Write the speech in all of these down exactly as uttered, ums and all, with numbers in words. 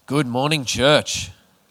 Good morning, church.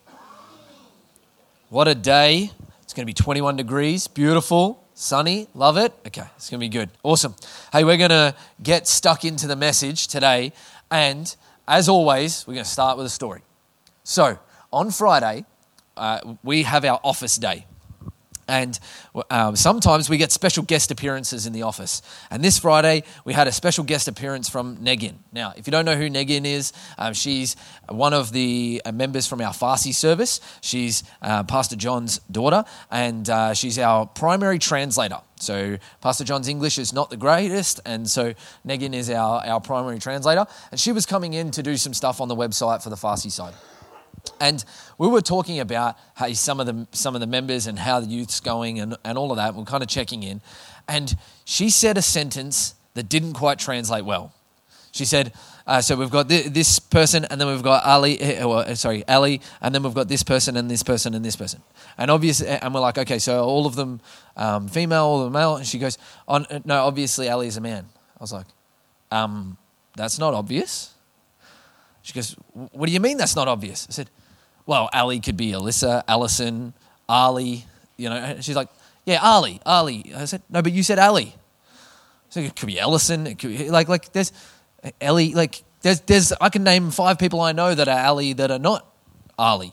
What a day. It's going to be twenty-one degrees, beautiful, sunny, love it. Okay, it's going to be good. Awesome. Hey, we're going to get stuck into the message today, and as always, we're going to start with a story. So, on Friday, uh, we have our office day. And um, sometimes we get special guest appearances in the office. And this Friday, we had a special guest appearance from Negin. Now, if you don't know who Negin is, um, she's one of the uh, members from our Farsi service. She's uh, Pastor John's daughter, and uh, she's our primary translator. So Pastor John's English is not the greatest, and so Negin is our, our primary translator. And she was coming in to do some stuff on the website for the Farsi side. And we were talking about how some of the some of the members and how the youth's going and, and all of that. We're kind of checking in. And she said a sentence that didn't quite translate well. She said, uh, so we've got th- this person, and then we've got Ali, or, sorry, Ali, and then we've got this person and this person and this person. And obviously, and we're like, okay, so all of them um, female, all of them male. And she goes, oh, no, obviously Ali is a man. I was like, um, that's not obvious. She goes, what do you mean that's not obvious? I said, well, Ali could be Alyssa, Allison, Ali, you know. And she's like, yeah, Ali, Ali. I said, no, but you said Ali. So it could be Ellison. It could be, like, like there's Ellie, like there's, there's, I can name five people I know that are Ali that are not Ali.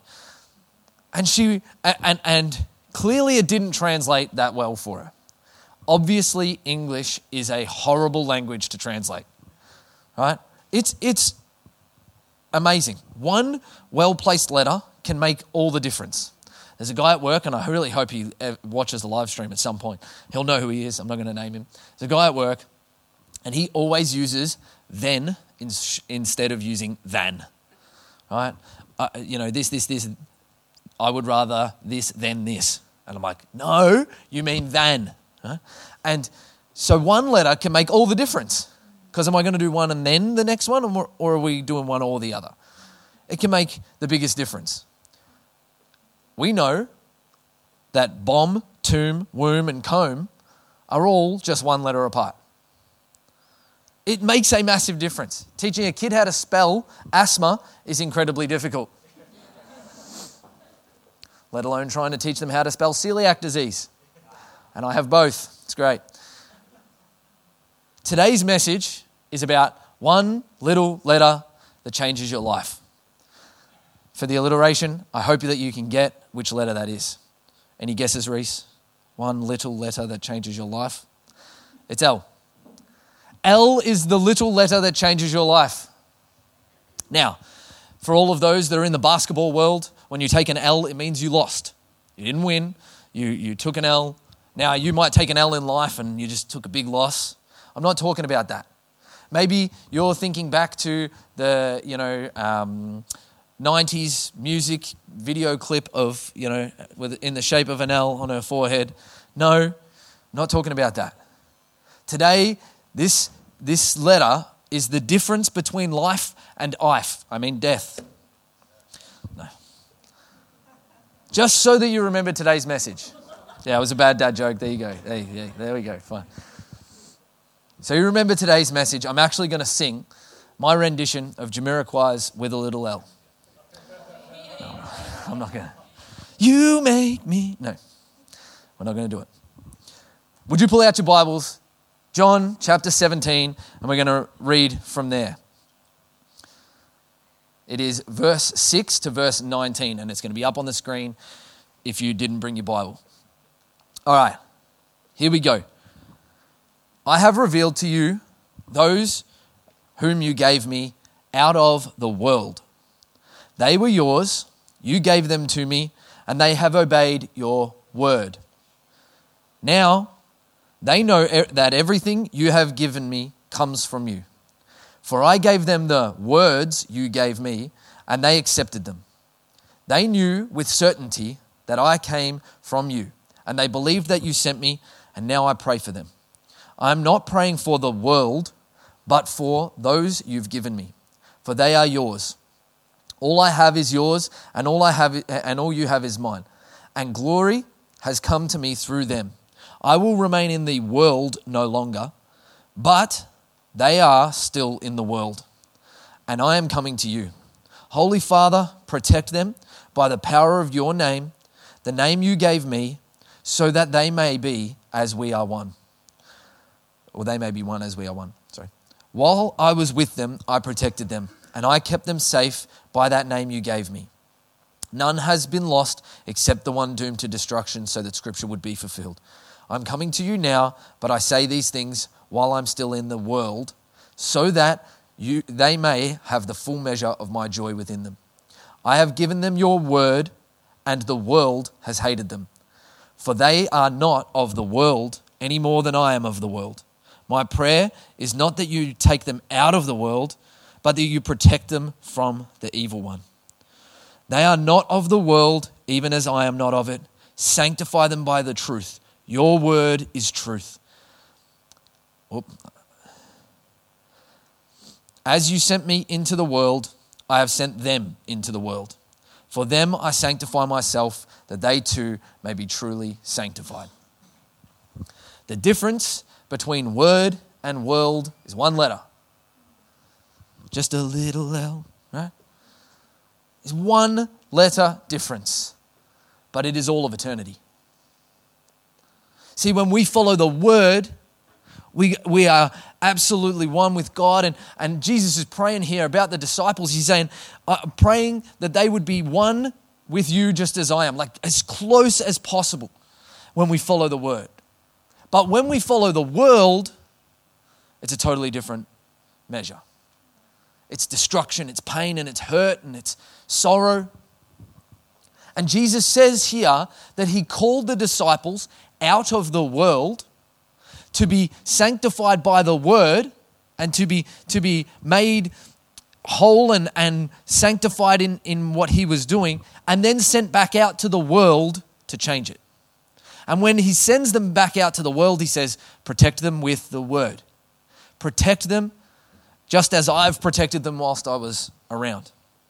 And she, and, and clearly it didn't translate that well for her. Obviously, English is a horrible language to translate, right? It's, it's, amazing. One well-placed letter can make all the difference. There's a guy at work, and I really hope he watches the live stream at some point. He'll know who he is. I'm not going to name him. There's a guy at work, and he always uses then in, instead of using than. Right? Uh, you know, this, this, this. I would rather this than this. And I'm like, no, you mean than. Right? And so one letter can make all the difference. Because am I going to do one and then the next one, or, or are we doing one or the other? It can make the biggest difference. We know that bomb, tomb, womb, and comb are all just one letter apart. It makes a massive difference. Teaching a kid how to spell asthma is incredibly difficult. Let alone trying to teach them how to spell celiac disease. And I have both. It's great. Today's message is about one little letter that changes your life. For the alliteration, I hope that you can get which letter that is. Any guesses, Reese? One little letter that changes your life? It's L. L is the little letter that changes your life. Now, for all of those that are in the basketball world, when you take an L, it means you lost. You didn't win. You, you took an L. Now, you might take an L in life and you just took a big loss. I'm not talking about that. Maybe you're thinking back to the, you know, um, nineties music video clip of, you know, with in the shape of an L on her forehead. No, not talking about that. Today, this this letter is the difference between life and if. I mean death. No. Just so that you remember today's message. Yeah, it was a bad dad joke. There you go. There, yeah, there we go. Fine. So you remember today's message. I'm actually going to sing my rendition of Jamiroquai's With a Little L. No, I'm not going to. You make me. No, we're not going to do it. Would you pull out your Bibles? John chapter seventeen, and we're going to read from there. It is verse six to verse nineteen, and it's going to be up on the screen if you didn't bring your Bible. All right, here we go. I have revealed to you those whom you gave me out of the world. They were yours, you gave them to me, and they have obeyed your word. Now, they know that everything you have given me comes from you. For I gave them the words you gave me, and they accepted them. They knew with certainty that I came from you, and they believed that you sent me, and now I pray for them. I am not praying for the world, but for those you've given me, for they are yours. All I have is yours, and all I have and all you have is mine. And glory has come to me through them. I will remain in the world no longer, but they are still in the world, and I am coming to you. Holy Father, protect them by the power of your name, the name you gave me, so that they may be as we are one. Or they may be one as we are one. Sorry. While I was with them, I protected them, and I kept them safe by that name you gave me. None has been lost except the one doomed to destruction, so that Scripture would be fulfilled. I'm coming to you now, but I say these things while I'm still in the world, so that you, they may have the full measure of my joy within them. I have given them your word, and the world has hated them. For they are not of the world any more than I am of the world. My prayer is not that you take them out of the world, but that you protect them from the evil one. They are not of the world, even as I am not of it. Sanctify them by the truth. Your word is truth. Oop. As you sent me into the world, I have sent them into the world. For them I sanctify myself, that they too may be truly sanctified. The difference between word and world is one letter. Just a little L, right? It's one letter difference, but it is all of eternity. See, when we follow the word, we we are absolutely one with God. And, and Jesus is praying here about the disciples. He's saying, uh, praying that they would be one with you just as I am, like as close as possible when we follow the word. But when we follow the world, it's a totally different measure. It's destruction, it's pain, and it's hurt, and it's sorrow. And Jesus says here that he called the disciples out of the world to be sanctified by the word and to be to be made whole and, and sanctified in, in what he was doing, and then sent back out to the world to change it. And when he sends them back out to the world, he says, protect them with the word. Protect them just as I've protected them whilst I was around.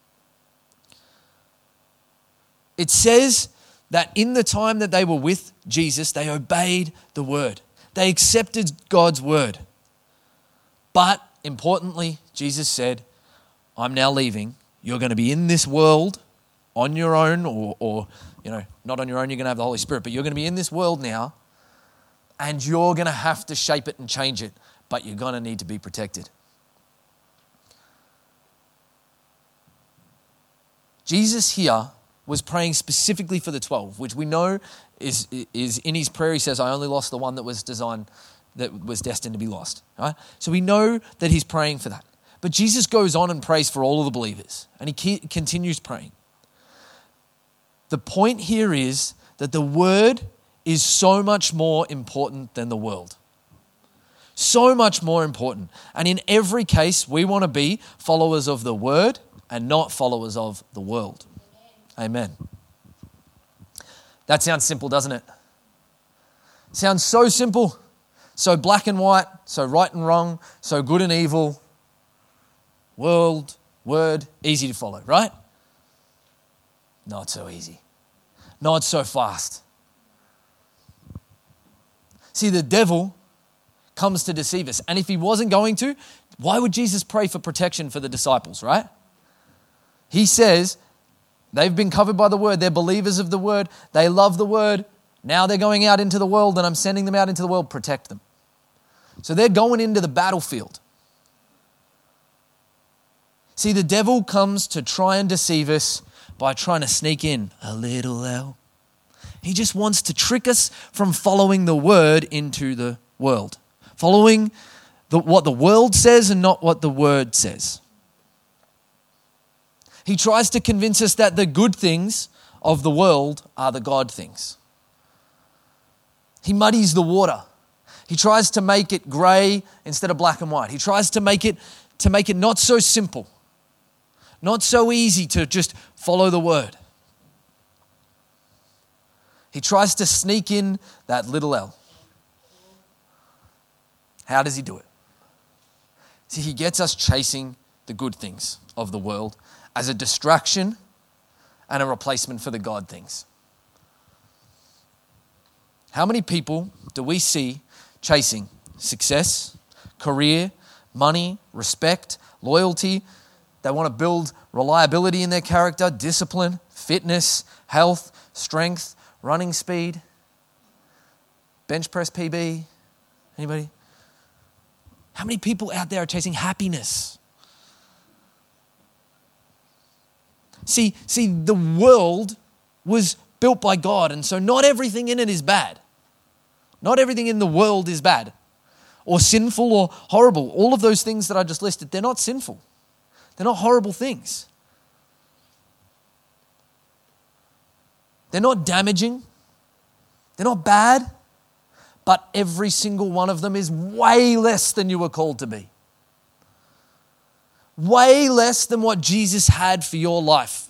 It says that in the time that they were with Jesus, they obeyed the word. They accepted God's word. But importantly, Jesus said, I'm now leaving. You're going to be in this world on your own, or, or you know, not on your own, you're going to have the Holy Spirit, but you're going to be in this world now, and you're going to have to shape it and change it, but you're going to need to be protected. Jesus here was praying specifically for the twelve, which we know is, is in his prayer. He says, I only lost the one that was designed, that was destined to be lost. Right? So we know that he's praying for that. But Jesus goes on and prays for all of the believers, and he ke- continues praying. The point here is that the word is so much more important than the world. So much more important. And in every case, we want to be followers of the word and not followers of the world. Amen. That sounds simple, doesn't it? Sounds so simple, so black and white, so right and wrong, so good and evil. World, word, easy to follow, right? Not so easy. Not so fast. See, the devil comes to deceive us. And if he wasn't going to, why would Jesus pray for protection for the disciples, right? He says, they've been covered by the word. They're believers of the word. They love the word. Now they're going out into the world, and I'm sending them out into the world. Protect them. So they're going into the battlefield. See, the devil comes to try and deceive us by trying to sneak in a little L. He just wants to trick us from following the word into the world. Following the, what the world says and not what the word says. He tries to convince us that the good things of the world are the God things. He muddies the water. He tries to make it grey instead of black and white. He tries to make it to make it not so simple, not so easy to just follow the word. He tries to sneak in that little L. How does he do it? See, he gets us chasing the good things of the world as a distraction and a replacement for the God things. How many people do we see chasing success, career, money, respect, loyalty, They want to build reliability in their character, discipline, fitness, health, strength, running speed, bench press P B. Anybody? How many people out there are chasing happiness? See, see, the world was built by God, and so not everything in it is bad. Not everything in the world is bad or sinful or horrible. All of those things that I just listed, they're not sinful. They're not horrible things. They're not damaging. They're not bad. But every single one of them is way less than you were called to be. Way less than what Jesus had for your life.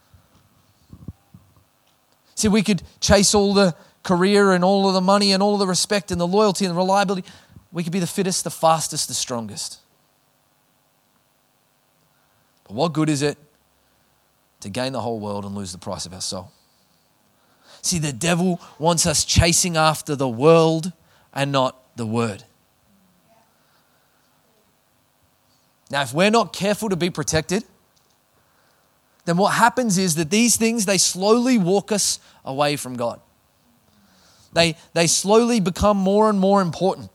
See, we could chase all the career and all of the money and all of the respect and the loyalty and the reliability. We could be the fittest, the fastest, the strongest. But what good is it to gain the whole world and lose the price of our soul? See, the devil wants us chasing after the world and not the word. Now, if we're not careful to be protected, then what happens is that these things, they slowly walk us away from God. They, they slowly become more and more important.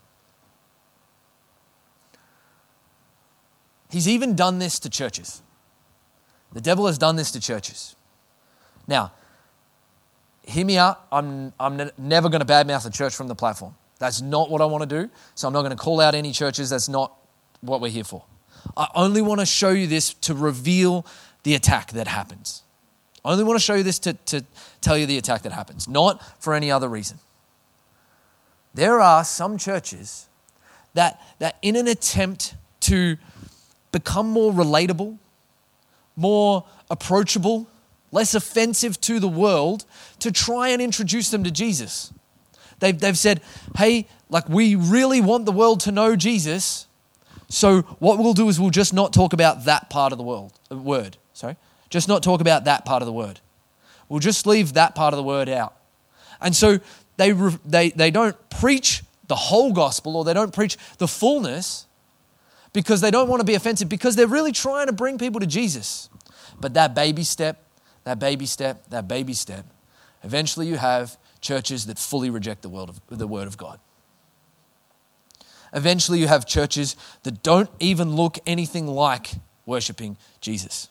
He's even done this to churches. The devil has done this to churches. Now, hear me out. I'm, I'm ne- never going to badmouth a church from the platform. That's not what I want to do. So I'm not going to call out any churches. That's not what we're here for. I only want to show you this to reveal the attack that happens. I only want to show you this to, to tell you the attack that happens, not for any other reason. There are some churches that, that in an attempt to become more relatable, more approachable, less offensive to the world, to try and introduce them to Jesus. They've, they've said, hey, like we really want the world to know Jesus, so what we'll do is we'll just not talk about that part of the world, uh, word, sorry. Just not talk about that part of the word. We'll just leave that part of the word out. And so they, they, they don't preach the whole gospel, or they don't preach the fullness, because they don't want to be offensive, because they're really trying to bring people to Jesus. But that baby step, that baby step, that baby step, eventually you have churches that fully reject the word of, the word of God. Eventually you have churches that don't even look anything like worshiping Jesus.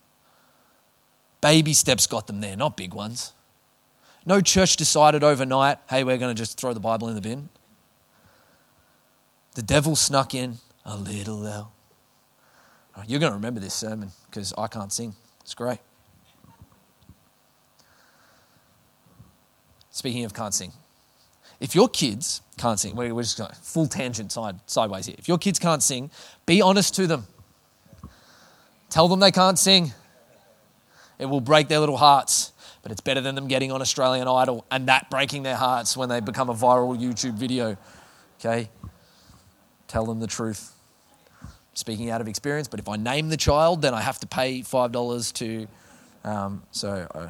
Baby steps got them there, not big ones. No church decided overnight, hey, we're going to just throw the Bible in the bin. The devil snuck in a little L. You're going to remember this sermon because I can't sing. It's great. Speaking of can't sing, if your kids can't sing, we're just going full tangent side, sideways here. If your kids can't sing, be honest to them. Tell them they can't sing. It will break their little hearts, but it's better than them getting on Australian Idol and that breaking their hearts when they become a viral YouTube video. Okay? Tell them the truth. Speaking out of experience, but if I name the child, then I have to pay five dollars to, um, so, uh,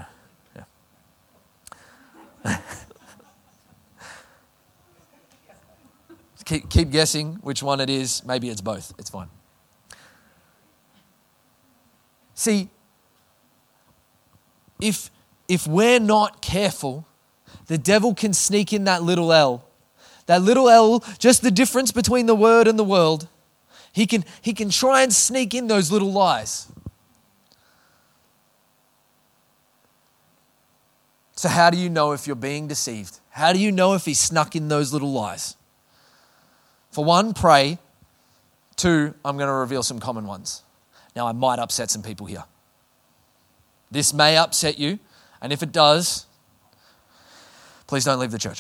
yeah. keep, keep guessing which one it is. Maybe it's both. It's fine. See, if, if we're not careful, the devil can sneak in that little L. That little L, just the difference between the word and the world. He can, he can try and sneak in those little lies. So how do you know if you're being deceived? How do you know if he snuck in those little lies? For one, pray. Two, I'm going to reveal some common ones. Now, I might upset some people here. This may upset you, and if it does, please don't leave the church.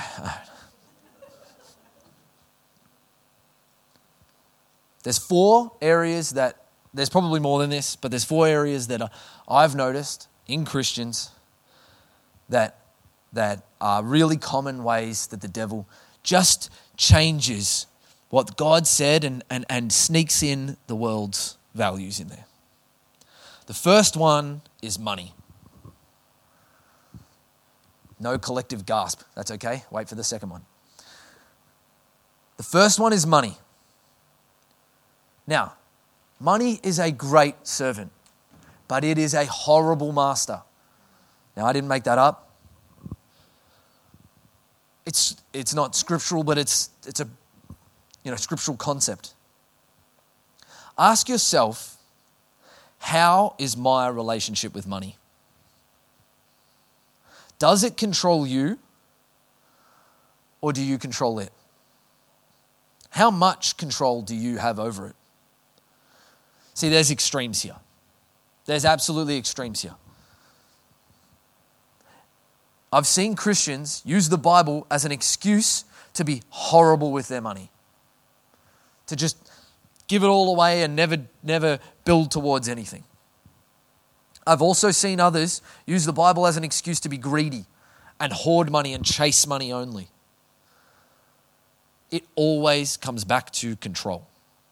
There's four areas that, there's probably more than this, but there's four areas that I've noticed in Christians that, that are really common ways that the devil just changes what God said and, and, and sneaks in the world's values in there. The first one is money. No collective gasp. That's okay. Wait for the second one. The first one is money. Now, Money is a great servant, but it is a horrible master. Now, I didn't make that up. It's it's not scriptural, but it's it's a you know scriptural concept. Ask yourself, how is my relationship with money? Does it control you, or do you control it? How much control do you have over it? See, there's extremes here. There's absolutely extremes here. I've seen Christians use the Bible as an excuse to be horrible with their money. To just give it all away and never, never build towards anything. I've also seen others use the Bible as an excuse to be greedy and hoard money and chase money only. It always comes back to control.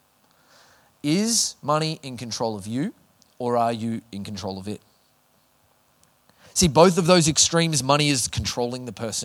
Is money in control of you, or are you in control of it? See, both of those extremes, money is controlling the person.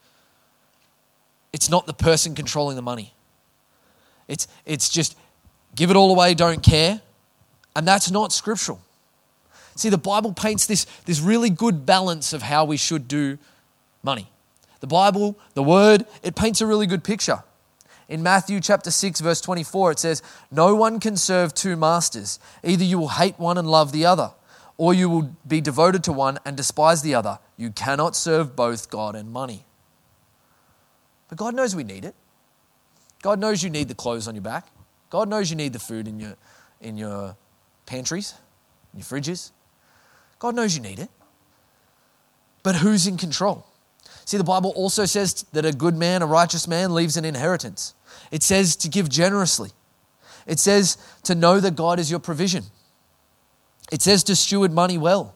It's not the person controlling the money. It's, it's just give it all away, don't care. And that's not scriptural. See, the Bible paints this, this really good balance of how we should do money. The Bible, the Word, it paints a really good picture. In Matthew chapter six, verse twenty-four, it says, "No one can serve two masters. Either you will hate one and love the other, or you will be devoted to one and despise the other. You cannot serve both God and money." But God knows we need it. God knows you need the clothes on your back. God knows you need the food in your, in your pantries, in your fridges. God knows you need it. But who's in control? See, the Bible also says that a good man, a righteous man, leaves an inheritance. It says to give generously. It says to know that God is your provision. It says to steward money well.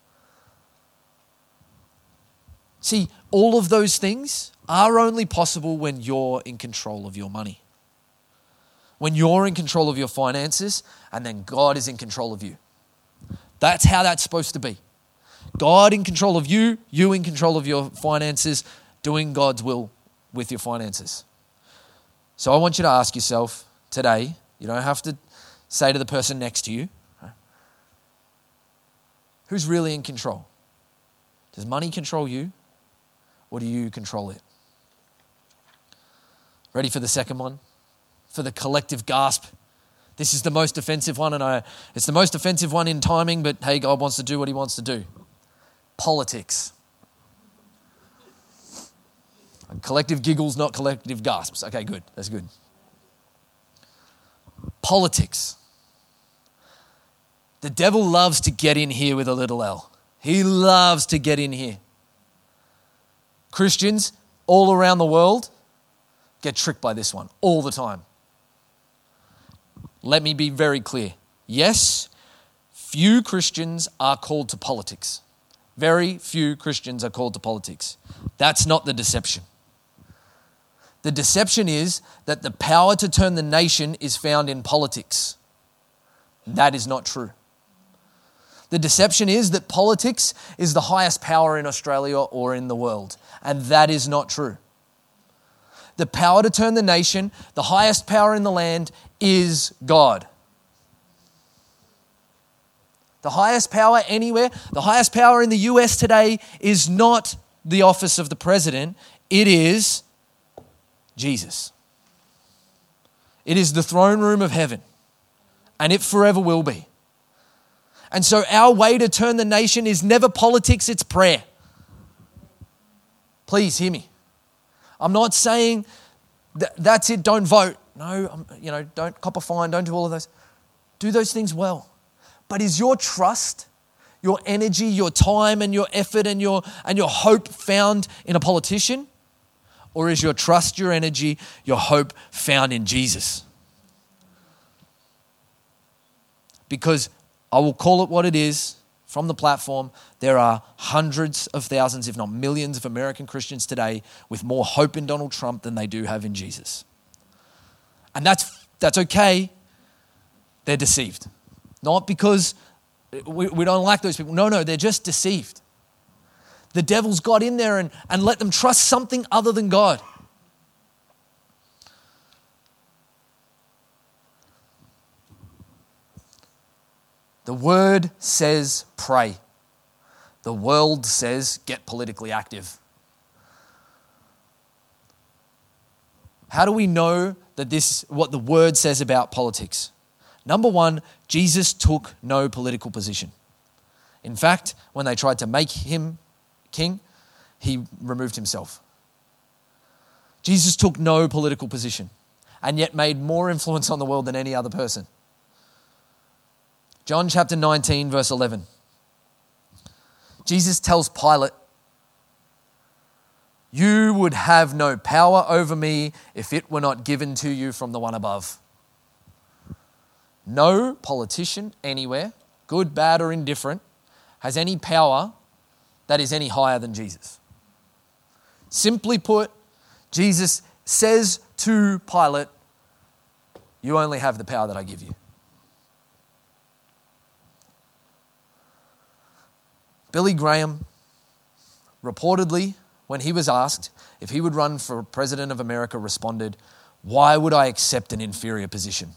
See, all of those things are only possible when you're in control of your money. When you're in control of your finances, and then God is in control of you. That's how that's supposed to be. God in control of you, you in control of your finances, doing God's will with your finances. So I want you to ask yourself today, you don't have to say to the person next to you, who's really in control? Does money control you, or do you control it? Ready for the second one? For the collective gasp. This is the most offensive one, and I, it's the most offensive one in timing, but hey, God wants to do what he wants to do. Politics. Collective giggles, not collective gasps. Okay, good. That's good. Politics. The devil loves to get in here with a little L. He loves to get in here. Christians all around the world get tricked by this one all the time. Let me be very clear. Yes, few Christians are called to politics. Very few Christians are called to politics. That's not the deception. The deception is that the power to turn the nation is found in politics. That is not true. The deception is that politics is the highest power in Australia or in the world, and that is not true. The power to turn the nation, the highest power in the land, is God. The highest power anywhere, the highest power in the U S today is not the office of the president. It is Jesus. It is the throne room of heaven, and it forever will be. And so our way to turn the nation is never politics, it's prayer. Please hear me. I'm not saying that that's it, don't vote. No, you know, don't cop a fine, don't do all of those. Do those things well. But is your trust, your energy, your time and your effort and your and your hope found in a politician? Or is your trust, your energy, your hope found in Jesus? Because I will call it what it is from the platform. There are hundreds of thousands, if not millions, of American Christians today with more hope in Donald Trump than they do have in Jesus. And that's that's okay. They're deceived. Not because we, we don't like those people. No, no, they're just deceived. The devil's got in there and, and let them trust something other than God. The word says pray. The world says get politically active. How do we know that this, what the word says about politics? Number one, Jesus took no political position. In fact, when they tried to make him king, he removed himself. Jesus took no political position and yet made more influence on the world than any other person. John chapter nineteen, verse eleven. Jesus tells Pilate, "You would have no power over me if it were not given to you from the one above." No politician anywhere, good, bad, or indifferent, has any power that is any higher than Jesus. Simply put, Jesus says to Pilate, "You only have the power that I give you." Billy Graham, reportedly, when he was asked if he would run for president of America, responded, "Why would I accept an inferior position?"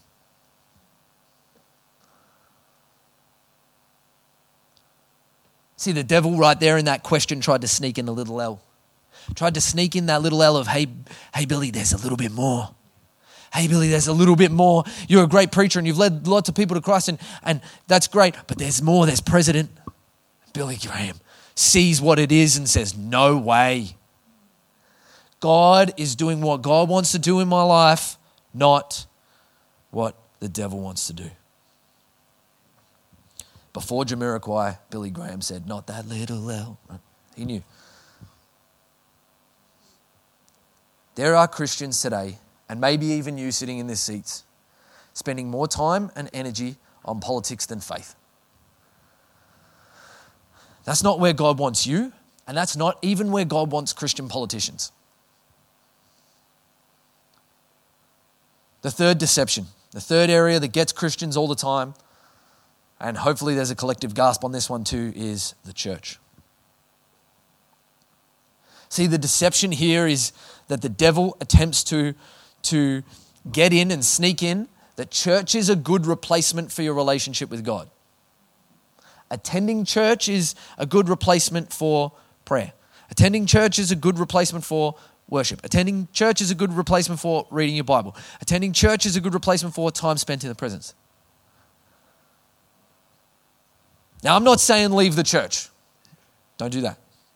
See, the devil right there in that question tried to sneak in a little L. Tried to sneak in that little L of, hey, hey, Billy, there's a little bit more. Hey, Billy, there's a little bit more. You're a great preacher and you've led lots of people to Christ, and, and that's great, but there's more. There's president. Billy Graham sees what it is and says, no way. God is doing what God wants to do in my life, not what the devil wants to do. Before Jamiroquai, Billy Graham said, "Not that little L." He knew. There are Christians today, and maybe even you sitting in these seats, spending more time and energy on politics than faith. That's not where God wants you, and that's not even where God wants Christian politicians. The third deception, the third area that gets Christians all the time, and hopefully there's a collective gasp on this one too, is the church. See, the deception here is that the devil attempts to, to get in and sneak in that church is a good replacement for your relationship with God. Attending church is a good replacement for prayer. Attending church is a good replacement for worship. Attending church is a good replacement for reading your Bible. Attending church is a good replacement for time spent in the presence. Now, I'm not saying leave the church. Don't do that.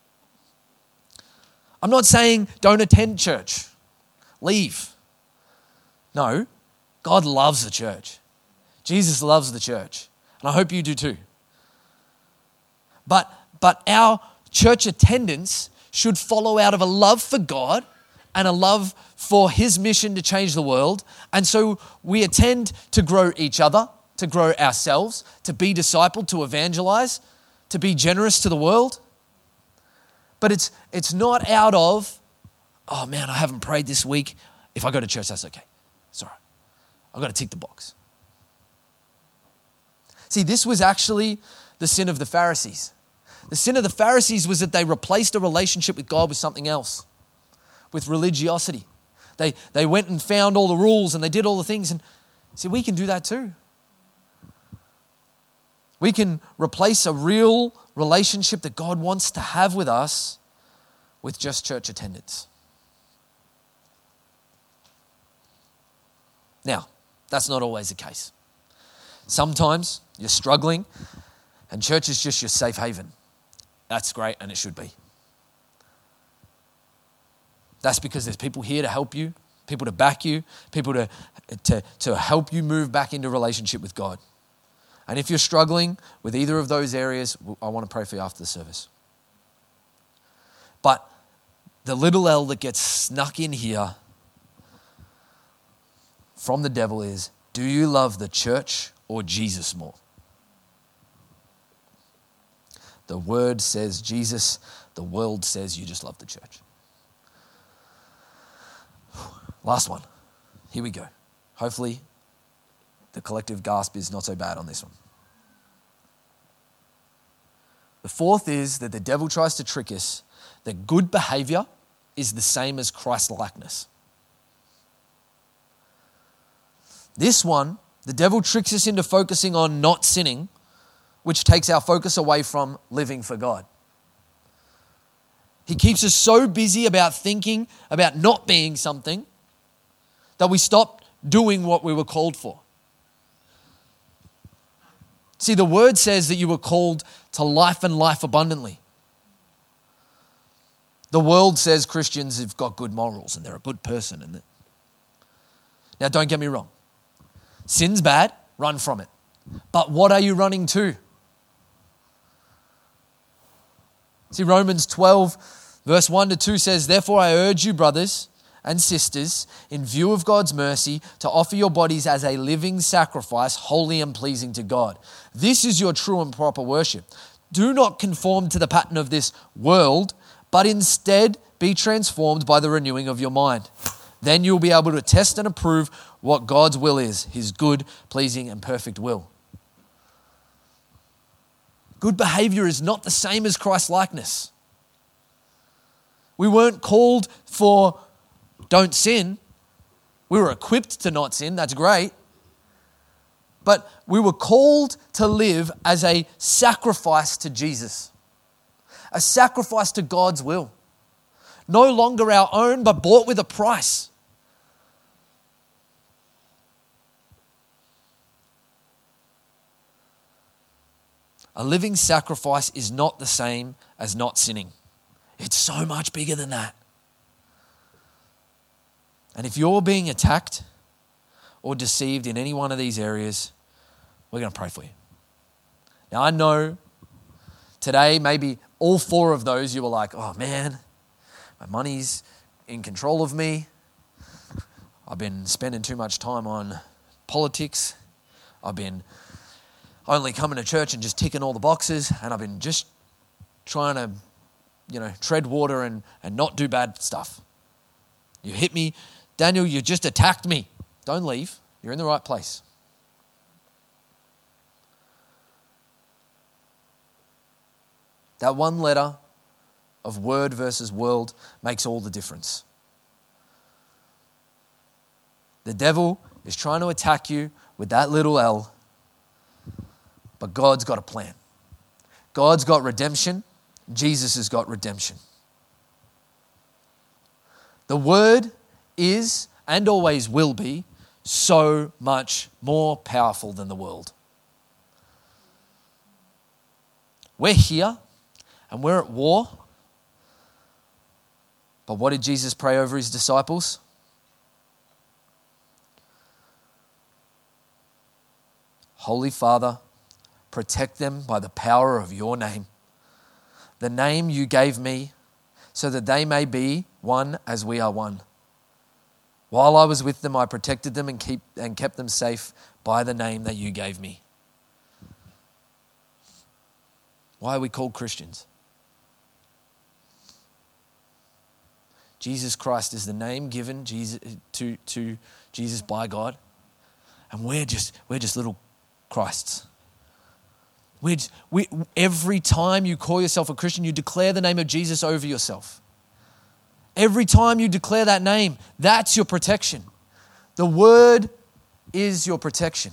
I'm not saying don't attend church. Leave. No, God loves the church. Jesus loves the church. And I hope you do too. But, but our church attendance should follow out of a love for God and a love for his mission to change the world. And so we attend to grow each other, to grow ourselves, to be discipled, to evangelize, to be generous to the world. But it's it's not out of, oh man, I haven't prayed this week. If I go to church, that's okay. It's all right. I've got to tick the box. See, this was actually the sin of the Pharisees. The sin of the Pharisees was that they replaced a relationship with God with something else, with religiosity. They, they went and found all the rules and they did all the things. And see, we can do that too. We can replace a real relationship that God wants to have with us with just church attendance. Now, that's not always the case. Sometimes you're struggling and church is just your safe haven. That's great, and it should be. That's because there's people here to help you, people to back you, people to, to, to help you move back into relationship with God. And if you're struggling with either of those areas, I want to pray for you after the service. But the little L that gets snuck in here from the devil is, do you love the church or Jesus more? The word says Jesus, the world says you just love the church. Last one. Here we go. Hopefully the collective gasp is not so bad on this one. The fourth is that the devil tries to trick us that good behavior is the same as Christ-likeness. This one, the devil tricks us into focusing on not sinning which takes our focus away from living for God. He keeps us so busy about thinking about not being something that we stop doing what we were called for. See, the word says that you were called to life and life abundantly. The world says Christians have got good morals and they're a good person. And now, don't get me wrong. Sin's bad, run from it. But what are you running to? See, Romans twelve, verse one to two says, "Therefore I urge you, brothers and sisters, in view of God's mercy, to offer your bodies as a living sacrifice, holy and pleasing to God. This is your true and proper worship. Do not conform to the pattern of this world, but instead be transformed by the renewing of your mind. Then you'll be able to test and approve what God's will is, his good, pleasing, and perfect will." Good behavior is not the same as Christ-likeness. We weren't called for don't sin. We were equipped to not sin. That's great. But we were called to live as a sacrifice to Jesus. A sacrifice to God's will. No longer our own, but bought with a price. A living sacrifice is not the same as not sinning. It's so much bigger than that. And if you're being attacked or deceived in any one of these areas, we're going to pray for you. Now, I know today, maybe all four of those, you were like, "Oh man, my money's in control of me. I've been spending too much time on politics. I've been only coming to church and just ticking all the boxes, and I've been just trying to, you know, tread water and, and not do bad stuff. You hit me. Daniel, you just attacked me." Don't leave. You're in the right place. That one letter of word versus world makes all the difference. The devil is trying to attack you with that little L, but God's got a plan. God's got redemption. Jesus has got redemption. The word is and always will be so much more powerful than the world. We're here and we're at war. But what did Jesus pray over his disciples? "Holy Father, protect them by the power of your name, the name you gave me, so that they may be one as we are one. While I was with them, I protected them and keep and kept them safe by the name that you gave me." Why are we called Christians? Jesus Christ is the name given Jesus, to, to Jesus by God. And we're just, we're just little Christs. We, we, every time you call yourself a Christian, you declare the name of Jesus over yourself. Every time you declare that name, that's your protection. The word is your protection.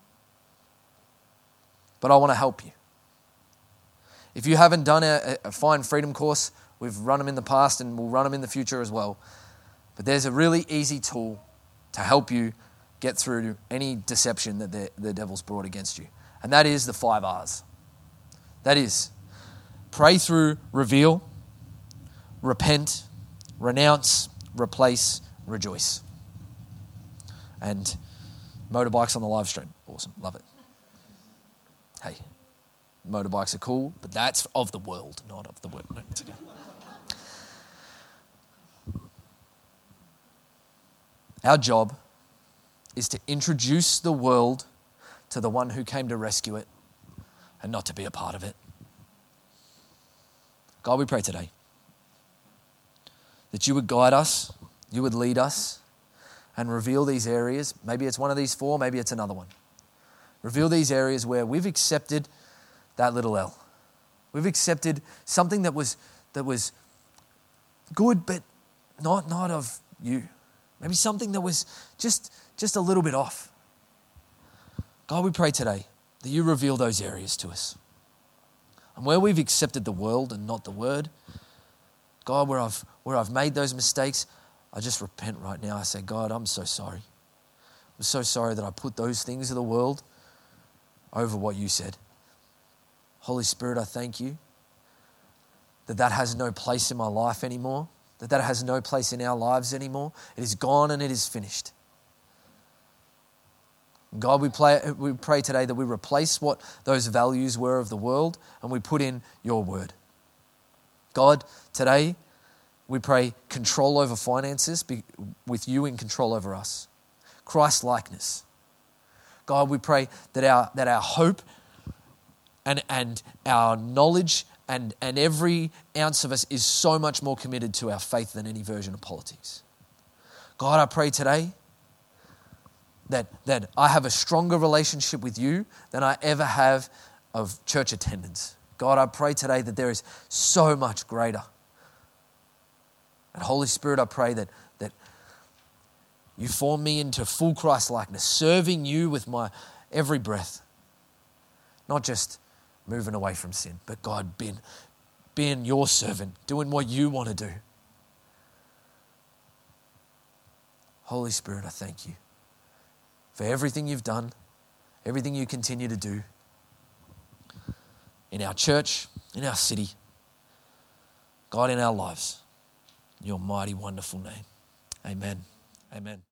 But I want to help you. If you haven't done a, a Find Freedom course, we've run them in the past and we'll run them in the future as well. But there's a really easy tool to help you get through any deception that the, the devil's brought against you. And that is the five R's. That is, pray through, reveal, repent, renounce, replace, rejoice. And motorbikes on the live stream. Awesome. Love it. Hey, motorbikes are cool, but that's of the world, not of the world. No, it's okay. Our job is to introduce the world to the one who came to rescue it and not to be a part of it. God, we pray today that you would guide us, you would lead us, and reveal these areas. Maybe it's one of these four, maybe it's another one. Reveal these areas where we've accepted that little L. We've accepted something that was that was good, but not, not of you. Maybe something that was just, just a little bit off. God, we pray today that you reveal those areas to us. And where we've accepted the world and not the word, God, where I've, where I've made those mistakes, I just repent right now. I say, God, I'm so sorry. I'm so sorry that I put those things of the world over what you said. Holy Spirit, I thank you that that has no place in my life anymore, that that has no place in our lives anymore. It is gone and it is finished. God, we, play, we pray today that we replace what those values were of the world and we put in your word. God, today we pray control over finances be, with you in control over us. Christ-likeness. God, we pray that our, that our hope and, and our knowledge and, and every ounce of us is so much more committed to our faith than any version of politics. God, I pray today that, that I have a stronger relationship with you than I ever have of church attendance. God, I pray today that there is so much greater. And Holy Spirit, I pray that, that you form me into full Christ-likeness, serving you with my every breath. Not just moving away from sin, but God, being, being your servant, doing what you want to do. Holy Spirit, I thank you for everything you've done, everything you continue to do in our church, in our city, God, in our lives. In your mighty, wonderful name. Amen. Amen.